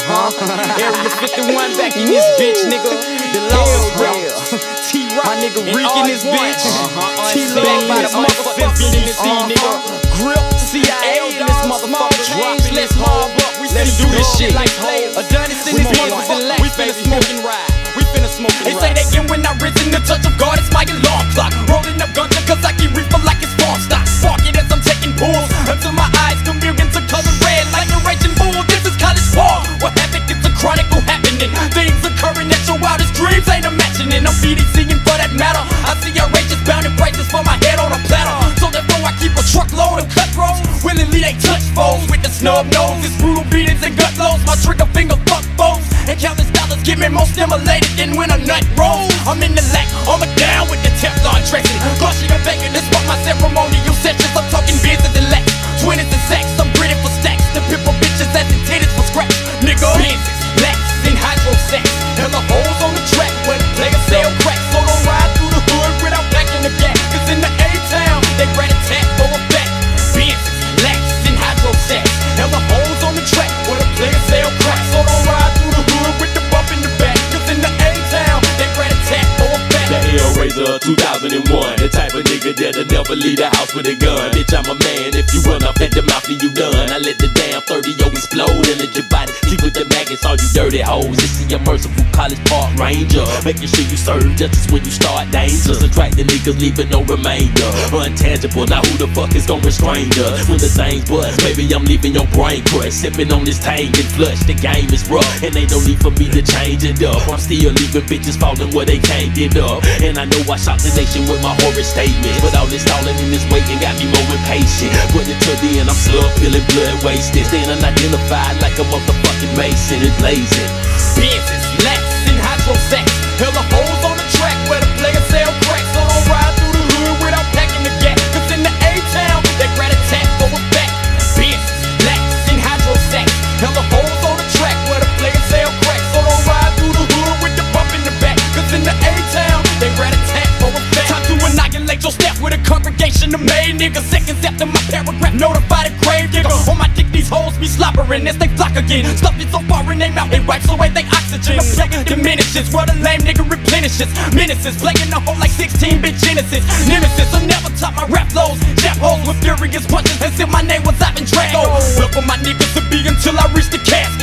Area 51 back in this bitch, nigga. The Lord's real. T-Rock, my nigga Reek in this bitch. T-Back by the motherfucking BDC, nigga. Grip, CIA in this motherfucker. Dropping this mob up, we finna do this shit. Adonis in this motherfucking lax, we finna smoke and ride. We finna smoke and ride. They say they can when I risen the touch of God, it's my alarm clock. Rolling up ganja cause I keep reefer like it's farm stock. Sparking as I'm taking pulls until my eyes come into color red like a raging bull. This is college war. What havoc, it's a chronicle happening. Things occurring at your wildest dreams ain't imagining. I'm BDCing for that matter. I see outrageous bounding prices for my head on a platter. So therefore I keep a truckload of cutthroats. Willingly they touch foes with the snub nose. It's brutal beatings and gut loads. My trigger finger fuck foes. And countless dollars get me more stimulated than when a nut rolls. I'm in the lack, armor down with the Teflon dressing. Brushing and banging, this part my ceremonial sessions. I'm talking business and lax, 20s and sacks. I'm gritty for stacks. The pimple bitches as the titties for scratch. Nigga, business, lax, and hydro sex. Hella holes on the track where the players sell crack. So don't ride through the hood without packing the gas. Cause in the A-town, they rat a tat for a back. Business, lax, and hydro sex. Hella holes on the track where the players sell crack. So don't ride through the hood with the bump in the back. Cause in the A-town, they rat a tat for a back. The Hellraiser 2001, the type of nigga that'll never leave the house with a gun. Bitch, I'm a man, if you run off at the mouth, then you done. I let the damn 30 explode and let your body sleep with the maggots, all you dirty hoes. This is your merciful College Park Ranger, making sure you serve justice when you start danger. Subtract the niggas, leaving no remainder. Untangible, now who the fuck is gon' restrain us? When the things bust, maybe I'm leaving your brain crushed. Sipping on this tank and flush, the game is rough, and ain't no need for me to change it up. I'm still leaving bitches falling where they can't get up. And I know I shocked the nation with my horror statements, but all this stalling and this waiting got me more impatient. Put it to the end, I'm slug feeling blood wasted. Staying unidentified like a motherfucking mason and blazing. Business, lax, and hydro sex. Hella holes on the track where the players sell crack. So don't ride through the hood without packing the gas. Cause in the A-town, they rat a tat for a back. Business, lax, and hydro sex. Hella holes on the track where the players sell crack. So don't ride through the hood with the bump in the back. Cause in the A-town, they rat a tat for a back. Time to annihilate your staff with a congregation of made niggas. Seconds after my paragraph notified a grave digger. On my dick these hoes be slobbering as they flock again. Stuff it so far in they mouth it wipes away they oxygen. The plague diminishes where the lame nigga replenishes. Menaces playing the hole like 16-bit Genesis. Nemesis will never top my rap flows. Jab holes with furious punches as if my name was Ivan Drago. Look for my niggas to be until I reach the casket.